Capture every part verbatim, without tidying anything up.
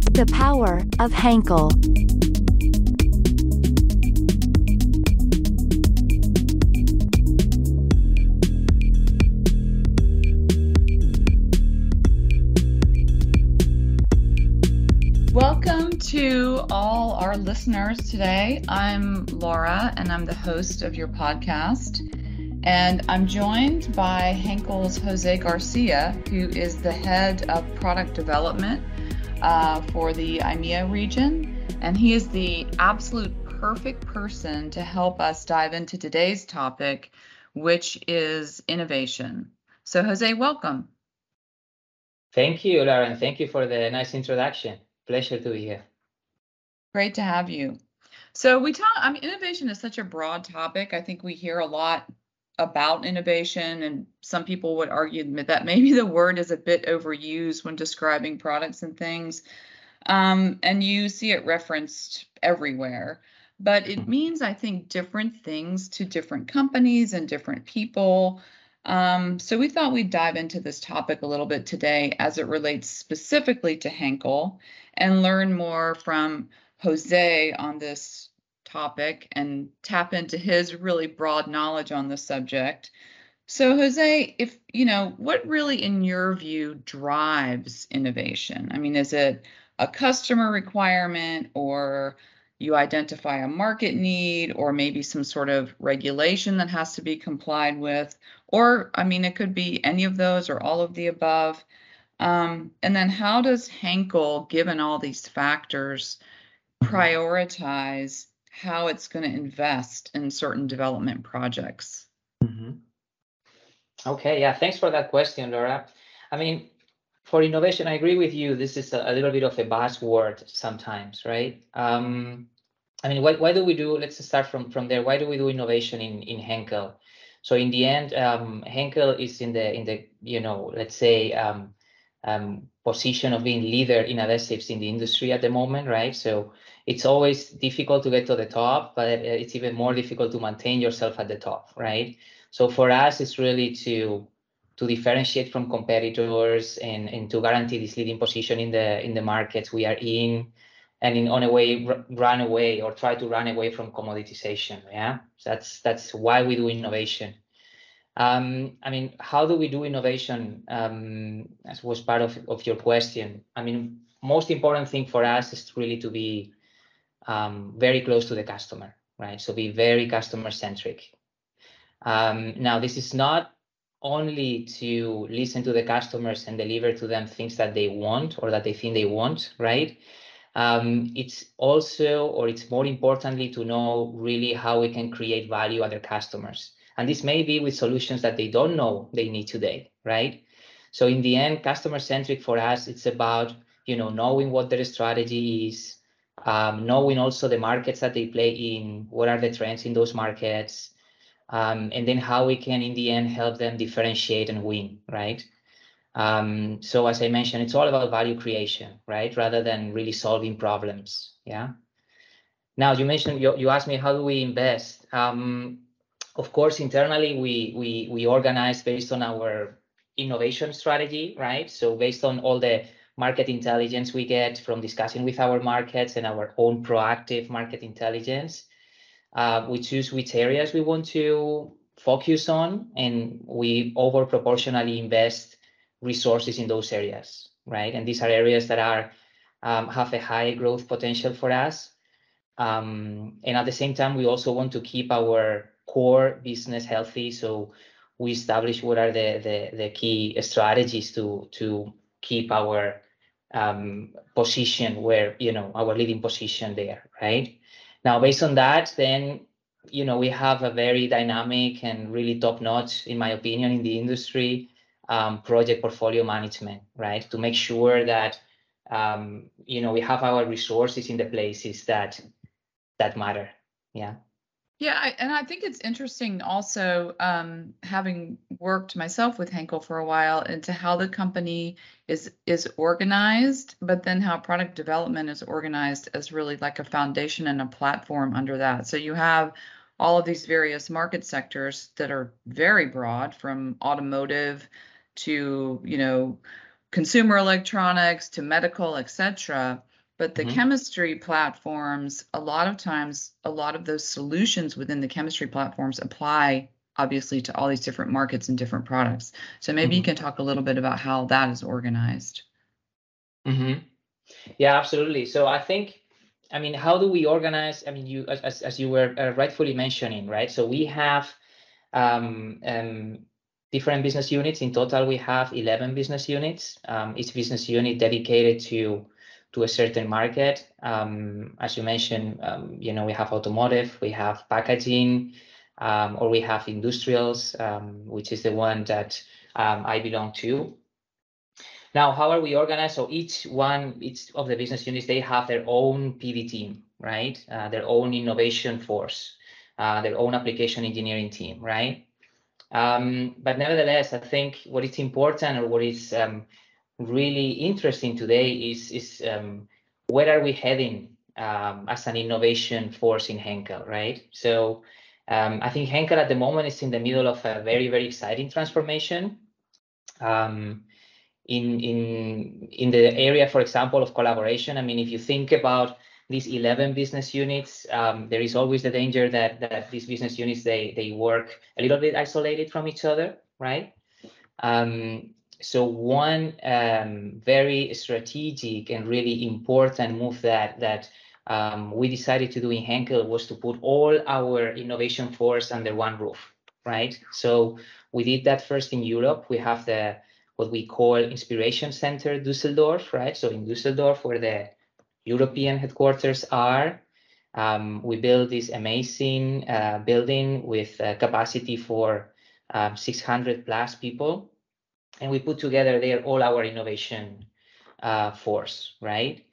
The power of Henkel. Welcome to all our listeners today. I'm Laura, and I'm the host of your podcast. And I'm joined by Henkel's Jose Garcia, who is the head of product development uh, for the I M E A region. And he is the absolute perfect person to help us dive into today's topic, which is innovation. So, Jose, welcome. Thank you, Lauren. Thank you for the nice introduction. Pleasure to be here. Great to have you. So we talk, I mean, innovation is such a broad topic. I think we hear a lot about innovation, and some people would argue that maybe the word is a bit overused when describing products and things. Um, and you see it referenced everywhere. But it means, I think, different things to different companies and different people. Um, so we thought we'd dive into this topic a little bit today as it relates specifically to Henkel and learn more from Jose on this topic and tap into his really broad knowledge on the subject. So Jose, if you know, what really in your view drives innovation? I mean, is it a customer requirement, or you identify a market need, or maybe some sort of regulation that has to be complied with? Or, I mean, it could be any of those or all of the above. Um, and then how does Henkel, given all these factors, prioritize how it's going to invest in certain development projects? Mm-hmm. Okay, yeah, thanks for that question, Laura. I mean, for innovation, I agree with you. This is a, a little bit of a buzzword sometimes, right? Um, I mean, why, why do we do, let's start from, from there. Why do we do innovation in, in Henkel? So in the end, um, Henkel is in the, in the, you know, let's say, um, um, position of being leader in adhesives in the industry at the moment, right? So it's always difficult to get to the top, but it's even more difficult to maintain yourself at the top, right? So for us, it's really to to differentiate from competitors and, and to guarantee this leading position in the in the markets we are in, and in on a way run away or try to run away from commoditization. Yeah, so that's that's why we do innovation. Um, I mean, how do we do innovation? Um, as was part of, of your question. I mean, most important thing for us is really to be um, very close to the customer, right? So be very customer centric. Um, now, this is not only to listen to the customers and deliver to them things that they want or that they think they want, right? Um, it's also, or it's more importantly, to know really how we can create value at their customers. And this may be with solutions that they don't know they need today, right? So in the end, customer-centric for us, it's about, you know, knowing what their strategy is, um, knowing also the markets that they play in, what are the trends in those markets, um, and then how we can, in the end, help them differentiate and win, right? Um, so as I mentioned, it's all about value creation, right? Rather than really solving problems, yeah? Now, you mentioned, you, you asked me, how do we invest? Um, of course, internally, we, we, we organize based on our innovation strategy, right? So based on all the market intelligence we get from discussing with our markets and our own proactive market intelligence, uh, we choose which areas we want to focus on, and we over proportionally invest resources in those areas, right? And these are areas that are um, have a high growth potential for us. Um, and at the same time, we also want to keep our core business healthy. So we establish what are the, the, the key strategies to, to keep our um, position where, you know, our leading position there, right? Now, based on that, then, you know, we have a very dynamic and really top-notch, in my opinion, in the industry, um, project portfolio management, right? To make sure that, um, you know, we have our resources in the places that that matter. Yeah. Yeah, I, and I think it's interesting also, um, having worked myself with Henkel for a while, into how the company is is organized, but then how product development is organized as really like a foundation and a platform under that. So you have all of these various market sectors that are very broad, from automotive to, you know, consumer electronics to medical, et cetera. But the Mhm. chemistry platforms, a lot of times, a lot of those solutions within the chemistry platforms apply obviously to all these different markets and different products. So maybe you Mhm. can talk a little bit about how that is organized. Mhm. Yeah, absolutely. So I think, I mean, how do we organize? I mean, you as as you were uh, rightfully mentioning, right? So we have um, um, different business units. In total, we have eleven business units. Um, each business unit dedicated to to a certain market. Um, as you mentioned, um, you know, we have automotive, we have packaging, um, or we have industrials, um, which is the one that um, I belong to. Now, how are we organized? So each one, each of the business units, they have their own P V team, right? Uh, their own innovation force, uh, their own application engineering team, right? Um, but nevertheless, I think what is important or what is um, really interesting today is, is um, where are we heading um, as an innovation force in Henkel, right? So um, I think Henkel at the moment is in the middle of a very, very exciting transformation. Um, in in in the area, for example, of collaboration. I mean, if you think about these eleven business units, um, there is always the danger that that these business units they they work a little bit isolated from each other, right? Um, so one um, very strategic and really important move that that um, we decided to do in Henkel was to put all our innovation force under one roof, right? So we did that first in Europe. We have the what we call Inspiration Center Düsseldorf, right? So in Düsseldorf, where the European headquarters are, um, we built this amazing uh, building with uh, capacity for um, six hundred plus people. And we put together there all our innovation uh, force, right?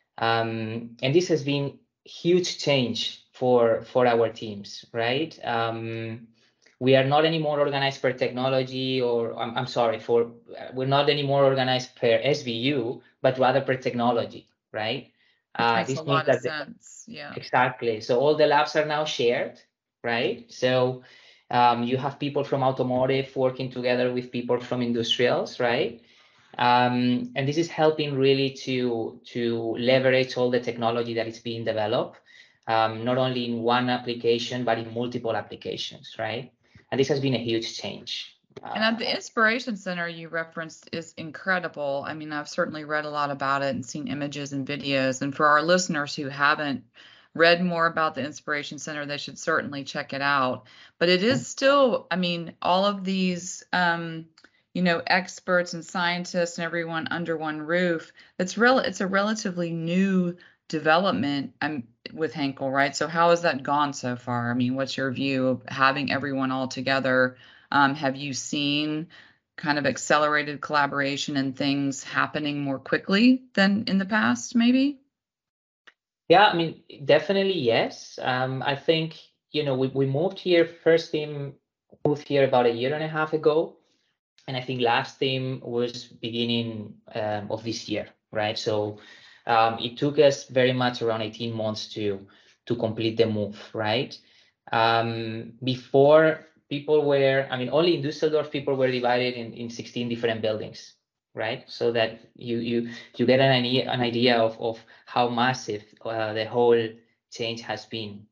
Um, and this has been huge change for, for our teams, right? Um, we are not anymore organized per technology or I'm, I'm sorry for we're not anymore organized per S B U, but rather per technology, right? Which Uh, makes a this means lot of that the, sense. Yeah. exactly. So all the labs are now shared, right? So um, you have people from automotive working together with people from industrials, right? Um, and this is helping really to to leverage all the technology that is being developed, um, not only in one application but in multiple applications, right? And this has been a huge change. And at the Uh, Inspiration Center you referenced is incredible. I mean, I've certainly read a lot about it and seen images and videos. And for our listeners who haven't read more about the Inspiration Center, they should certainly check it out. But it is still, I mean, all of these, um, you know, experts and scientists and everyone under one roof. It's real. It's a relatively new development um, with Henkel, right? So how has that gone so far? I mean, what's your view of having everyone all together? Um, have you seen kind of accelerated collaboration and things happening more quickly than in the past, maybe? yeah, I mean, definitely yes. Um, I think, you know, we, we moved here, first team moved here about a year and a half ago. And I think last team was beginning um, of this year, right? So um, it took us very much around eighteen months to to complete the move, right? Um, before people were, I mean, only in Düsseldorf people were divided in, in sixteen different buildings, right? So that you you you get an idea an idea of of how massive uh, the whole change has been.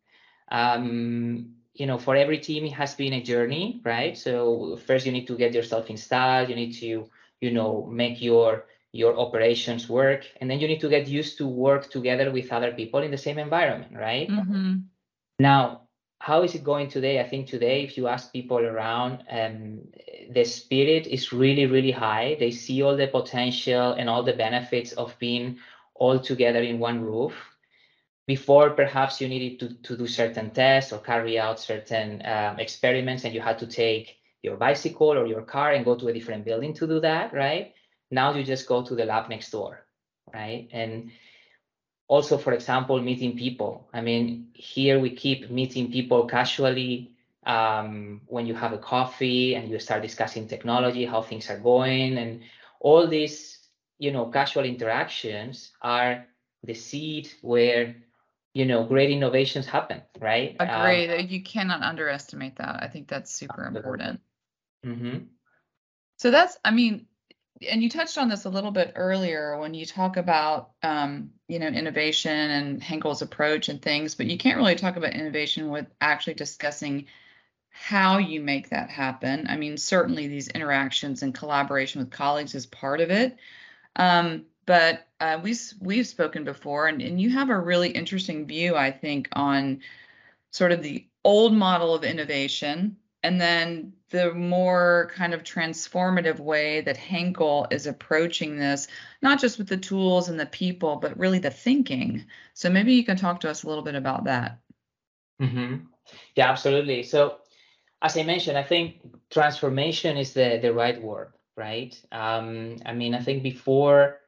Um, you know, for every team, it has been a journey, right? So first you need to get yourself installed. You need to, you know, make your your operations work, and then you need to get used to work together with other people in the same environment, right? Mm-hmm. Now, how is it going today? I think today, if you ask people around, um, the spirit is really, really high. They see all the potential and all the benefits of being all together in one roof. Before, perhaps you needed to, to do certain tests or carry out certain um, experiments, and you had to take your bicycle or your car and go to a different building to do that, right? Now you just go to the lab next door, right? And also, for example, meeting people. I mean, here we keep meeting people casually um, when you have a coffee and you start discussing technology, how things are going, and all these, you know, casual interactions are the seed where, you know, great innovations happen, right? Um, Agree. You cannot underestimate that. I think that's super absolutely. important. Mm-hmm. So that's, I mean, and you touched on this a little bit earlier when you talk about, um, you know, innovation and Henkel's approach and things, but you can't really talk about innovation with actually discussing how you make that happen. I mean, certainly these interactions and collaboration with colleagues is part of it. Um, but uh, we, we've spoken before, and, and you have a really interesting view, I think, on sort of the old model of innovation, and then the more kind of transformative way that Henkel is approaching this, not just with the tools and the people, but really the thinking. So maybe you can talk to us a little bit about that. Mm-hmm. Yeah, absolutely. So as I mentioned, I think transformation is the, the right word, right? Um, I mean, I think before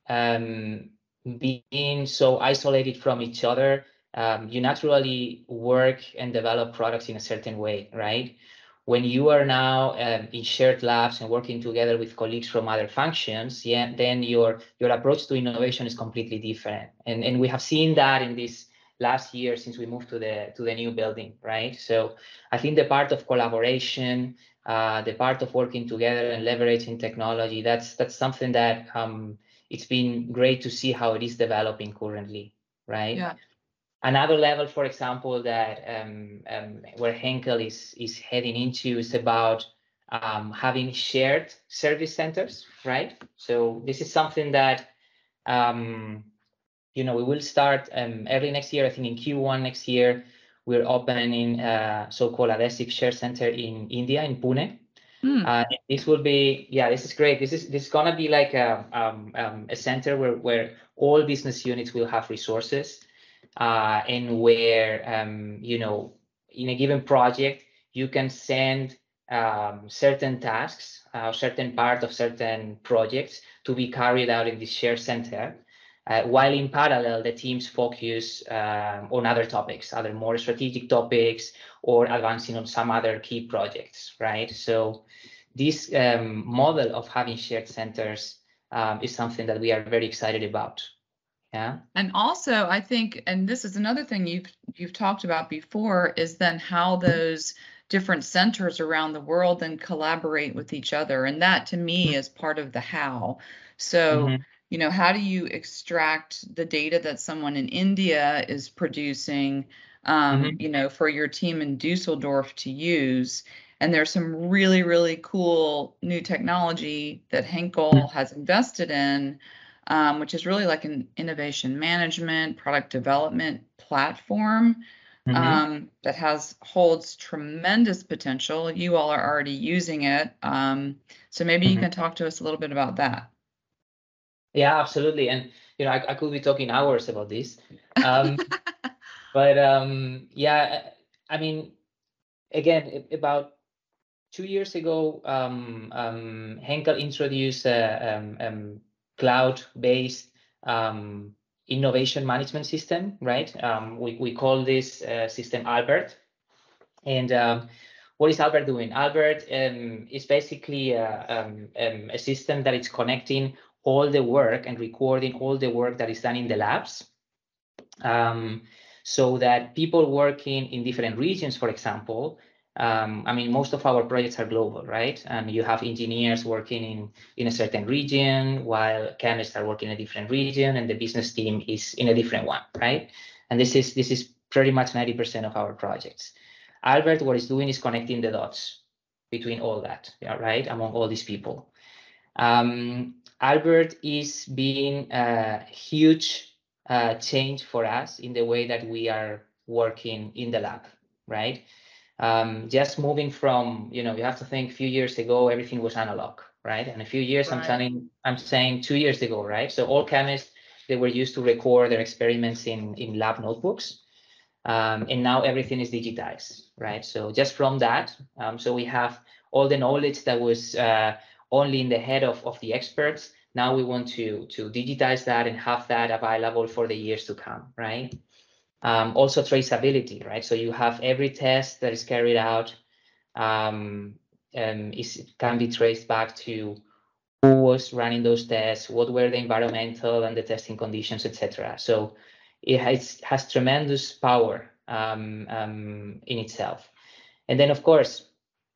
um, being so isolated from each other, um, you naturally work and develop products in a certain way, right? When you are now um, in shared labs and working together with colleagues from other functions, yeah, then your your approach to innovation is completely different. And and we have seen that in this last year since we moved to the to the new building, right? So I think the part of collaboration, uh, the part of working together and leveraging technology, that's that's something that um, it's been great to see how it is developing currently, right? Yeah. Another level, for example, that um, um, where Henkel is is heading into is about um, having shared service centers, right? So this is something that um, you know we will start um, early next year. I think in Q one next year we're opening a so-called Adhesive Share Center in India, in Pune. Mm. Uh, this will be, yeah, this is great. This is this is gonna be like a um, um, a center where where all business units will have resources. Uh, and where, um, you know, in a given project, you can send um, certain tasks, uh, certain part of certain projects to be carried out in this shared center, uh, while in parallel, the teams focus um, on other topics, other more strategic topics, or advancing on some other key projects, right? So this um, model of having shared centers um, is something that we are very excited about. Yeah. And also, I think, and this is another thing you've you've talked about before, is then how those different centers around the world then collaborate with each other. And that to me is part of the how. So, Mm-hmm. you know, how do you extract the data that someone in India is producing, um, Mm-hmm. you know, for your team in Dusseldorf to use? And there's some really, really cool new technology that Henkel has invested in, um, which is really like an innovation management, product development platform, Mm-hmm. um, that has holds tremendous potential. You all are already using it. Um, so maybe you Mm-hmm. can talk to us a little bit about that. Yeah, absolutely. And you know, I, I could be talking hours about this. Um, but um, yeah, I mean, again, about two years ago, um, um, Henkel introduced a um, um, cloud-based um, innovation management system, right? Um, we, we call this uh, system Albert. And um, what is Albert doing? Albert um, is basically a, um, um, a system that is connecting all the work and recording all the work that is done in the labs. Um, so that people working in different regions, for example, um, I mean, most of our projects are global, right? And you have engineers working in, in a certain region, while chemists are working in a different region, and the business team is in a different one, right? And this is this is pretty much ninety percent of our projects. Albert, what he's doing is connecting the dots between all that, yeah, right, among all these people. Um, Albert is being a huge uh, change for us in the way that we are working in the lab, right? Um, just moving from, you know, you have to think a few years ago, everything was analog, right? And a few years, Right. I'm saying, I'm saying two years ago, right? So all chemists, they were used to record their experiments in, in lab notebooks. Um, and now everything is digitized, right? So just from that, um, so we have all the knowledge that was uh, only in the head of, of the experts. Now we want to, to digitize that and have that available for the years to come, right? Um, also traceability, right? So you have every test that is carried out um, um, is, can be traced back to who was running those tests, what were the environmental and the testing conditions, et cetera. So it has, has tremendous power um, um, in itself. And then, of course,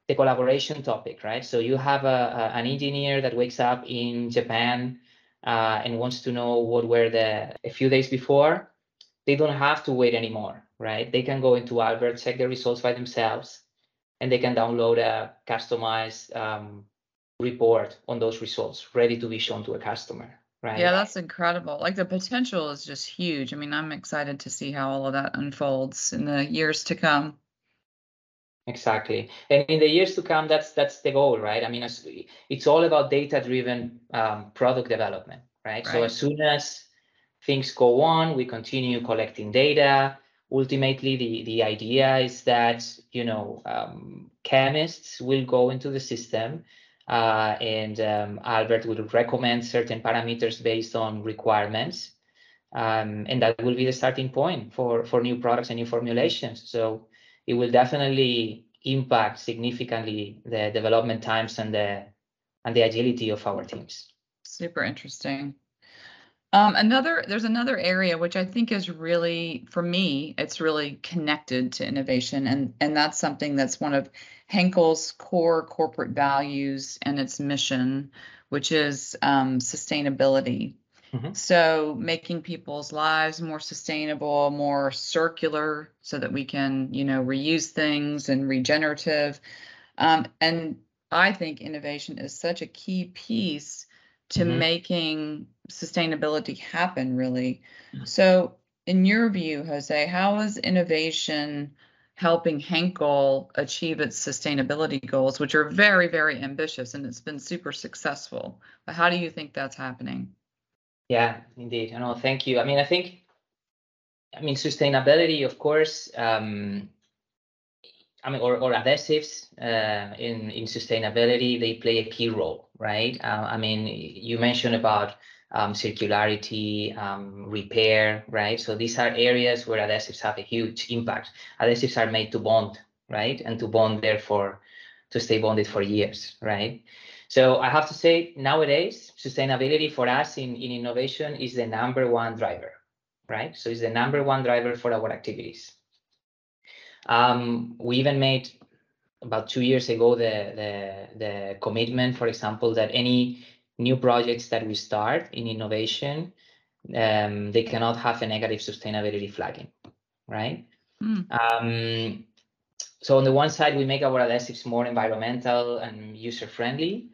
the collaboration topic, right? So you have a, a an engineer that wakes up in Japan uh, and wants to know what were the a few days before. They don't have to wait anymore, right? They can go into Albert, check the results by themselves, and they can download a customized um, report on those results, ready to be shown to a customer, right? Yeah, that's incredible. Like the potential is just huge. I mean, I'm excited to see how all of that unfolds in the years to come. Exactly. And in the years to come, that's that's the goal, right? I mean, it's, it's all about data-driven um, product development, right? Right. So as soon as things go on, we continue collecting data. Ultimately, the, the idea is that, you know, um, chemists will go into the system uh, and um, Albert will recommend certain parameters based on requirements. Um, and that will be the starting point for, for new products and new formulations. So it will definitely impact significantly the development times and the and the agility of our teams. Super interesting. Um, another, there's another area which I think is really, for me, it's really connected to innovation, and and that's something that's one of Henkel's core corporate values and its mission, which is um, sustainability. Mm-hmm. So making people's lives more sustainable, more circular, so that we can, you know, reuse things and regenerative. Um, and I think innovation is such a key piece to Mm-hmm. making sustainability happen, really. So in your view, Jose, how is innovation helping Henkel achieve its sustainability goals, which are very, very ambitious, and it's been super successful? But how do you think that's happening? Yeah, indeed. No, thank you. I mean, I think, I mean, sustainability, of course, um, I mean, or, or adhesives uh, in, in sustainability, they play a key role, right? Uh, I mean, you mentioned about um, circularity, um, repair, right? So these are areas where adhesives have a huge impact. Adhesives are made to bond, right? And to bond, therefore, to stay bonded for years, right? So I have to say, nowadays, sustainability for us in, in innovation is the number one driver, right? So it's the number one driver for our activities. Um, we even made about two years ago the, the, the commitment, for example, that any new projects that we start in innovation, um, they cannot have a negative sustainability flagging, right? Mm. Um, so on the one side, we make our adhesives more environmental and user-friendly,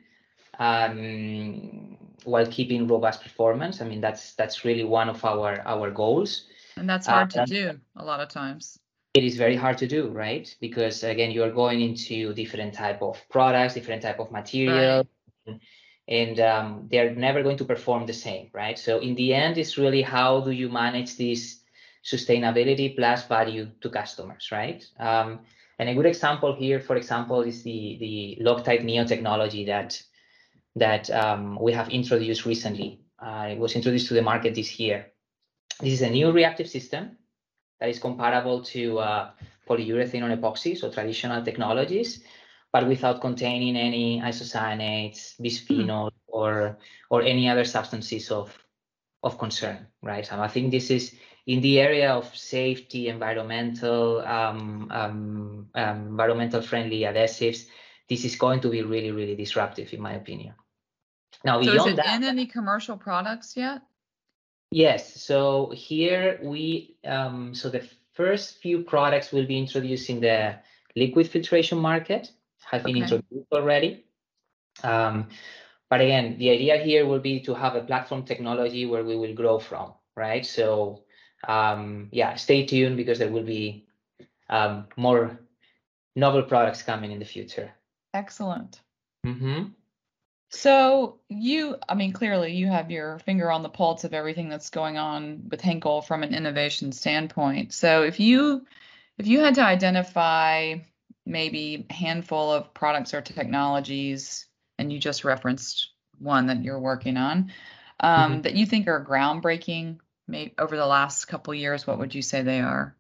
um, while keeping robust performance. I mean, that's that's really one of our, our goals. And that's hard Uh, to do a lot of times. It is very hard to do, right? Because again, you are going into different type of products, different type of material, Right. and um, they're never going to perform the same, right? So in the end, it's really how do you manage this sustainability plus value to customers, right? Um, and a good example here, for example, is the the Loctite Neo technology that that um, we have introduced recently. Uh, it was introduced to the market this year. This is a new reactive system that is comparable to uh, polyurethane on epoxy, so traditional technologies, but without containing any isocyanates, bisphenol, mm. or or any other substances of of concern, right? So I think this is in the area of safety, environmental, um, um, um, environmental friendly adhesives. This is going to be really, really disruptive, in my opinion. Now, so beyond is it that, in any commercial products yet? Yes. So here we, um, so the first few products will be introduced in the liquid filtration market, have been Okay. introduced already. Um, but again, the idea here will be to have a platform technology where we will grow from, right? So um, yeah, stay tuned because there will be um, more novel products coming in the future. Excellent. Mm-hmm. So you, I mean, clearly you have your finger on the pulse of everything that's going on with Henkel from an innovation standpoint. So if you, if you had to identify maybe a handful of products or technologies, and you just referenced one that you're working on, um, mm-hmm. that you think are groundbreaking, maybe over the last couple of years, what would you say they are?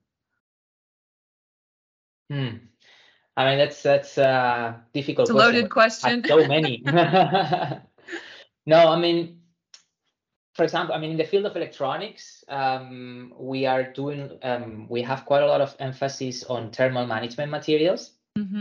Hmm. I mean, that's that's a difficult it's a question. loaded question. So many. No, I mean, for example, I mean, in the field of electronics, um, we are doing, um, we have quite a lot of emphasis on thermal management materials. Mm-hmm.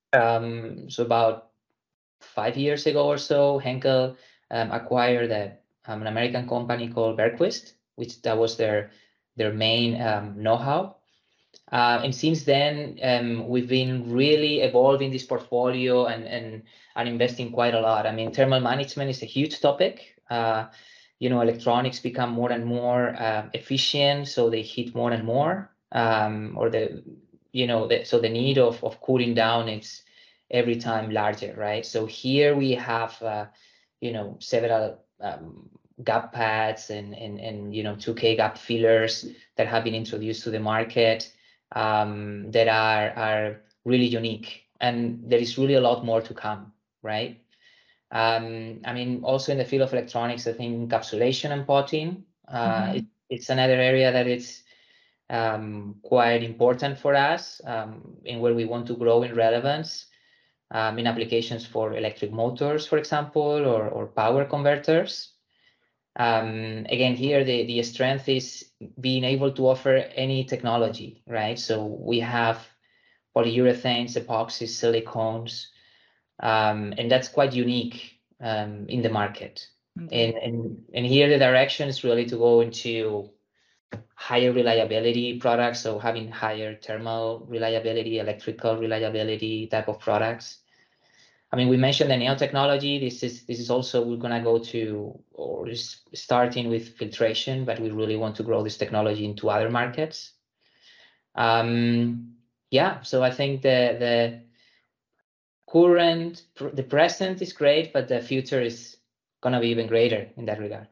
Um, so about five years ago or so, Henkel um, acquired a, um, an American company called Bergquist, which that was their their main um, know-how. Uh, and since then, um, we've been really evolving this portfolio and, and and investing quite a lot. I mean, thermal management is a huge topic. Uh, you know, electronics become more and more uh, efficient, so they heat more and more. Um, or the, you know, the, so the need of of cooling down is every time larger, right? So here we have, uh, you know, several um, gap pads and and and you know two K gap fillers that have been introduced to the market um, that are are really unique, and there is really a lot more to come, right? Um, I mean, also in the field of electronics, I think encapsulation and potting, uh, Mhm. it, it's another area that it's um, quite important for us um, in where we want to grow in relevance um, in applications for electric motors, for example, or, or power converters. Um, again, here the, the strength is being able to offer any technology, right? So we have polyurethanes, epoxies, silicones, um, and that's quite unique um, in the market. Okay. And, and, and here the direction is really to go into higher reliability products, so having higher thermal reliability, electrical reliability type of products. I mean, we mentioned the nanotechnology. This is this is also we're gonna go to or is starting with filtration, but we really want to grow this technology into other markets. Um, yeah, so I think the the current the present is great, but the future is gonna be even greater in that regard.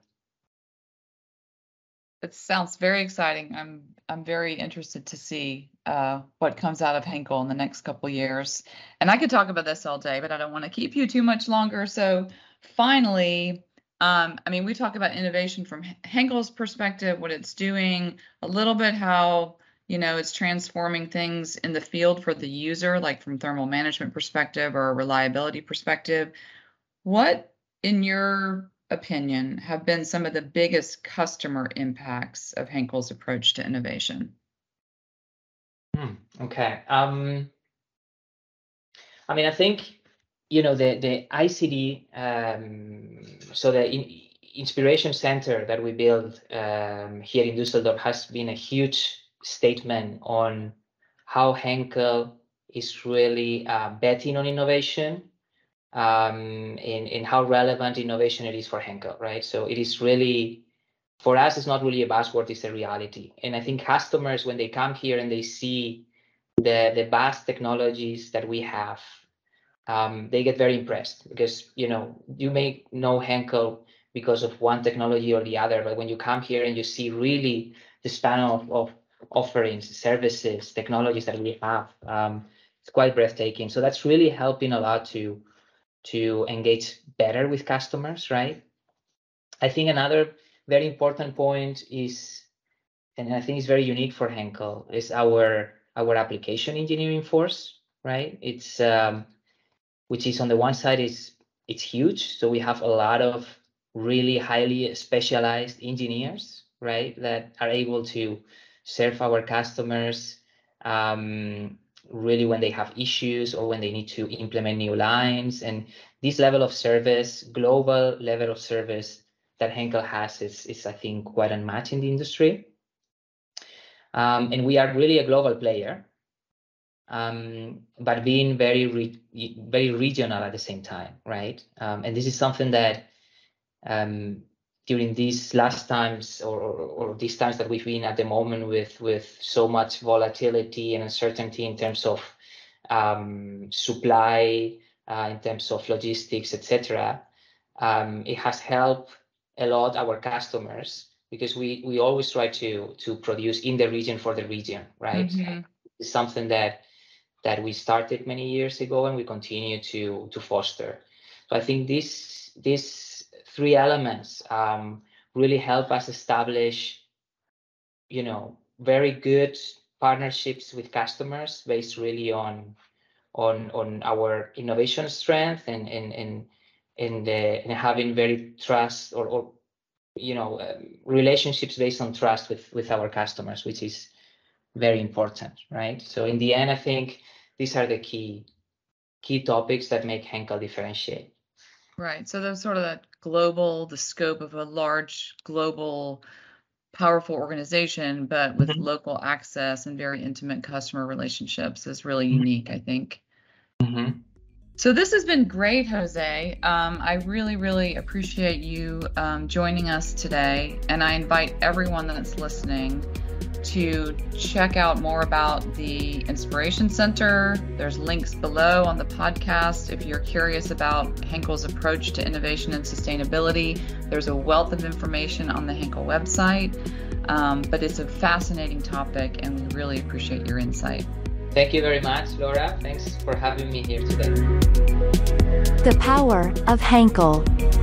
It sounds very exciting. I'm I'm very interested to see uh, what comes out of Henkel in the next couple years. And I could talk about this all day, but I don't want to keep you too much longer. So finally, um, I mean, we talk about innovation from Henkel's perspective, what it's doing, a little bit how, you know, it's transforming things in the field for the user, like from thermal management perspective or a reliability perspective. What, in your opinion, have been some of the biggest customer impacts of Henkel's approach to innovation? Hmm, okay. Um, I mean, I think, you know, the, the I C D, um, so the in, inspiration center that we built um, here in Düsseldorf has been a huge statement on how Henkel is really uh, betting on innovation um, and, and how relevant innovation it is for Henkel, right? So it is really, for us, it's not really a buzzword, it's a reality. And I think customers, when they come here and they see the, the vast technologies that we have, um, they get very impressed because, you know, you may know Henkel because of one technology or the other, but when you come here and you see really the span of, of offerings, services, technologies that we have, um, it's quite breathtaking. So that's really helping a lot to to engage better with customers, right? I think another very important point is, and I think it's very unique for Henkel, is our our application engineering force, right? It's um, which is on the one side is it's huge, so we have a lot of really highly specialized engineers, right, that are able to serve our customers um, really when they have issues or when they need to implement new lines. And this level of service, global level of service that Henkel has is, is I think, quite unmatched in the industry. Um, and we are really a global player, um, but being very re very regional at the same time, right? Um, and this is something that um, during these last times or, or, or these times that we've been at the moment with with so much volatility and uncertainty in terms of um, supply, uh, in terms of logistics, et cetera. Um, it has helped a lot our customers because we we always try to to produce in the region for the region, right? Mm-hmm. It's something that that we started many years ago and we continue to to foster. So I think these these three elements um, really help us establish, you know, very good partnerships with customers based really on on on our innovation strength and and and and, uh, and having very trust or, or you know um, relationships based on trust with with our customers, which is very important, right? So in the end, I think these are the key key topics that make Henkel differentiate. Right. So there's sort of that global, the scope of a large global powerful organization, but with mm-hmm. local access and very intimate customer relationships is really mm-hmm. unique, I think. Mm-hmm. So this has been great, Jose. Um, I really, really appreciate you um, joining us today. And I invite everyone that's listening to check out more about the Inspiration Center. There's links below on the podcast. If you're curious about Henkel's approach to innovation and sustainability, there's a wealth of information on the Henkel website. Um, but it's a fascinating topic, and we really appreciate your insight. Thank you very much, Laura. Thanks for having me here today. The power of Henkel.